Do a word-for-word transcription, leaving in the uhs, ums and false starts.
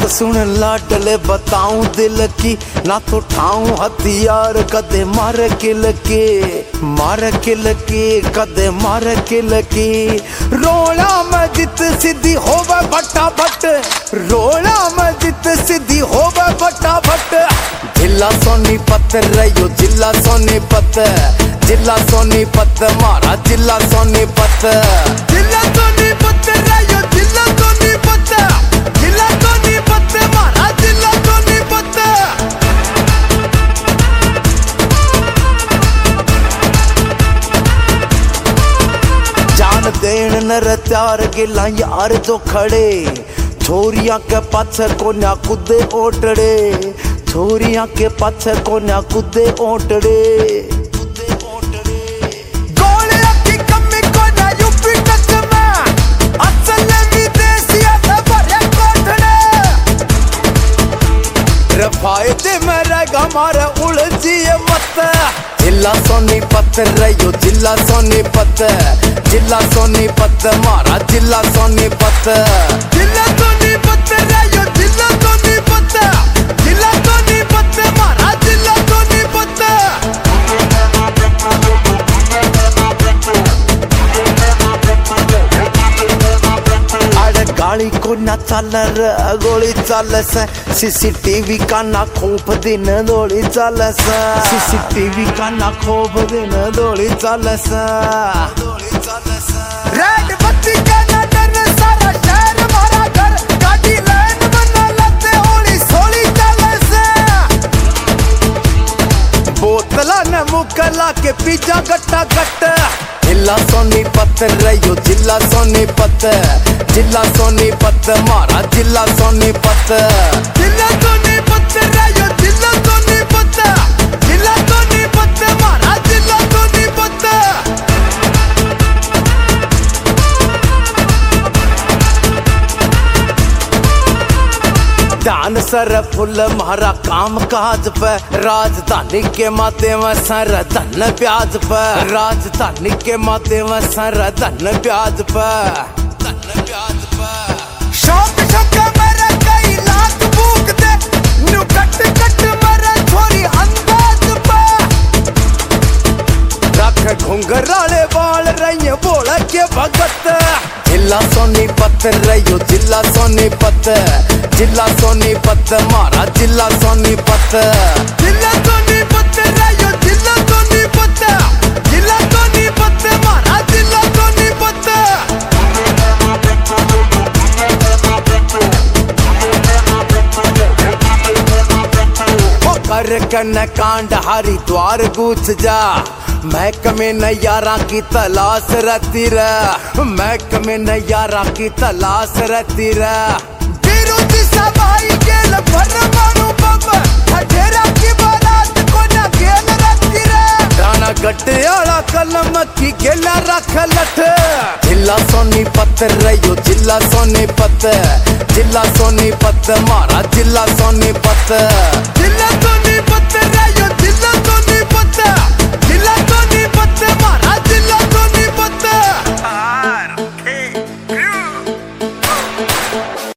बात सुन लाडले बताऊं दिल की, ना तो ठाऊं हथियार कदे मार किल के, मार किल के कदे मार किल के। रोला में जित सीधी होवे फटाफट, रोला में जित सीधी होवे फटाफट। जिला सोनीपत रहियो जिला सोनीपत, जिला सोनीपत मारा जिला सोनीपत, जिला सोनीपत रहियो जिला सोनीपत, जिला सोनीपत मारा जिला सोनीपत। जान देन नर त्यार गिला यार जो खड़े, छोरिया के पाछे कोन्या कुदे ओटड़े, छोरिया के पाछे कोन्या कुदे ओटड़े। फायदे में रहेगा हमारे उलझिए मत। जिला सोनीपत रहियो जिला सोनीपत, जिला सोनीपत मारा जिला सोनीपत, जिला सोनीपत रहियो जिला सोनीपत, जिला सोनीपत मारा जिला सोनीपत। गाड़ी को ना चल गोली चल से, सीसीटीवी का ना खोप दिन दौड़ी चल से, सीसीटीवी का ना खोप दिन दौड़ी चल से। रेड बत्ती का ना डर सारा शहर हमारा घर, गाड़ी लाइन बना लेते होली सोली चल से। बोतला ने मुकला के पीछा गट्टा गट्टा। जिला सोनीपत रहियो जिला सोनीपत, जिला सोनीपत मारा जिला सोनीपत, जिला सोनीपत रहियो जिला सोनीपत, जिला सोनीपत मारा जिला सोनीपत। ध्यान सर फुल मारा काम काज पे, राजधानी के माते में सर धन प्याज पे, राजधानी के माते में सर धन प्याज पे, धन प्याज पे। शौक शौक मेरा कई लाख भूख दे, न्यू कट कट मेरा छोरी अंदाज पे। रख घुंघराले बाल रही बोल के भगत। जिला सोनीपत रहियो जिला सोनीपत, जिला सोनीपत मारा जिला सोनीपत, जिला सोनीपत रहियो जिला सोनीपत, जिला सोनीपत मारा जिला सोनीपत। ओ कर कन कांड हरिद्वार गूंज जा, महकमे नयारा की तलाश रहती रह, महकमे नयारा की तलाश रहती रह। विरोधी सभाई गेल परमाणु बम, हठेरा की बारात को न गेल रहती रह। राणा गट्टियाला कलम की गेला रख लठ। जिला सोनीपत रहियो जिला सोनीपत, जिला सोनीपत मारा जिला सोनीपत, जिला सोनीपत।